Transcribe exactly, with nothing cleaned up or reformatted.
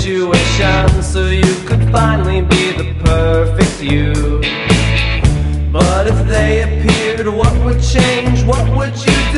situation so you could finally be the perfect you. But if they appeared, what would change? What would you do?